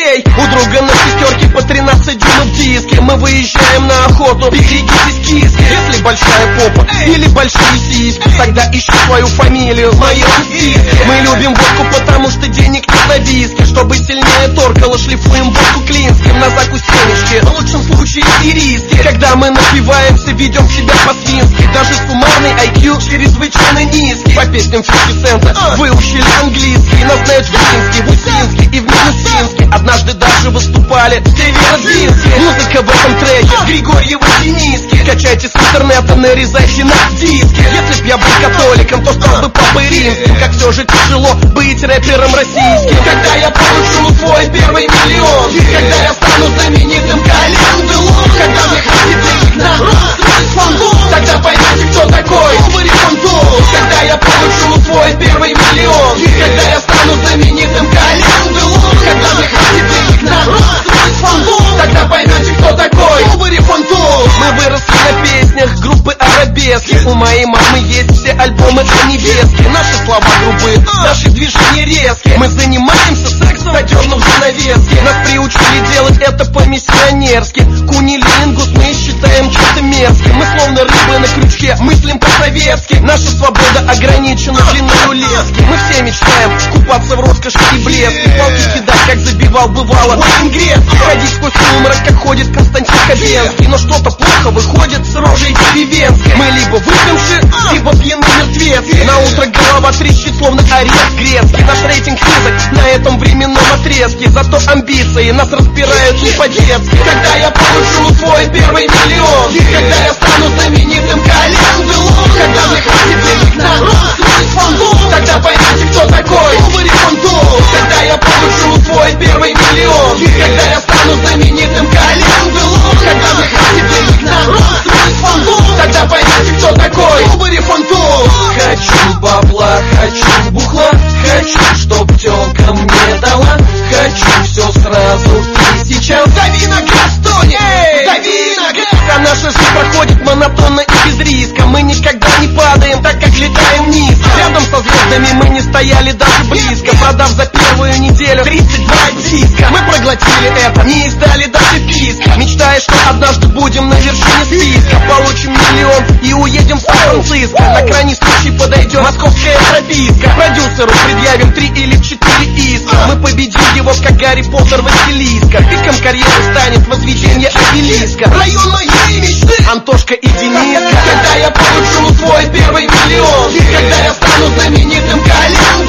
Эй, у друга на шестерке по 13 дюймов диски. Мы выезжаем на охоту, берегитесь киски. Если большая попа или большие сиськи, тогда ищи свою фамилию в моем списке. Мы любим водку, потому что денег нет на виски. Чтобы сильнее торкало, шлифуем водку клинским. На закусенечке, в лучшем случае и риски. Когда мы напиваемся, ведем себя по-свински. Даже суммарный IQ чрезвычайно низкий. По песням 50 Цента выучили английский. Нас знают в Минске, в Усинске и в Минусинске. Однажды даже выступали в Северодвинске. Музыка в этом треке Григорьева Дениски. Скачайте с интернета, нарезайте на диски. Если б я был католиком, то стал бы папой римским. Как все же тяжело быть рэпером российским. Когда я получу свой первый миллион, когда я стану знаменитым Ален Делон, когда мне хватит денег на Rolls-Royce Phantom, тогда поймете, кто такой Убери Фантом. Когда я получу свой первый миллион, когда я стану знаменитым Ален Делон, когда мне хватит денег на Rolls-Royce Phantom, тогда поймете, кто такой Убери Фантом. Мы выросли на песнях группы Арабески. У моей мамы есть все альбомы до небески. Наши слова грубые, наши движения резкие. Мы занимаемся сексом, задернув занавески. Нас приучили делать это по-миссионерски. Кунилингус мы считаем чем-то мерзким. Мы словно рыбы на крючке, мыслим по-советски. Наша свобода ограничена длиною лески. Мы все мечтаем купаться в роскоши и блеске. Палки кидать, как забивал бывало Уэйн Грецкий. Ходить сквозь сумрак, как ходит Константин Хабенский. Но что-то плохо выходит с рожей деревенской. Мы либо выпьемши, либо пьяны мертвецы. На утро голова трещит, словно орех грецкий. Наш рейтинг низок на этом временном отрезке. Зато амбиции нас распирают не по-детски. Когда я получу свой первый миллион, когда я стану знаменитым Ален Делон, когда мне хватит денег на Rolls-Royce Phantom, тогда поймете, кто такой Убери Фантом. Когда я получу свой первый миллион, когда я стану знаменитым Ален Делон, когда мне хватит денег на Rolls-Royce Phantom, тогда поймете, кто такой Убери Фантом. Хочу бабла, хочу бухла, хочу, чтоб тёлка мне дала. Хочу все сразу и сейчас. Дави на газ, Тони! Дави на газ! А наша жизнь проходит монотонно и без риска. Мы никогда не падаем, так как летаем низко. Рядом со звездами мы не стояли даже близко. Продав за первую неделю 32 диска. Мы проглотили это, не издали даже писка. Мечтая, что однажды будем на вершине списка. Получим миллион и уедем в Сан-Франциско. На крайний случай подойдет московская прописка. Продюсеру предъявим 3 или 4 иска. Мы победим его, как Гарри Поттер Василиска. Пиком карьеры станет возведение обелиска. Район моей мечты, Антошка и Дениска. Когда я получу свой первый миллион, когда я стану знаменитым Ален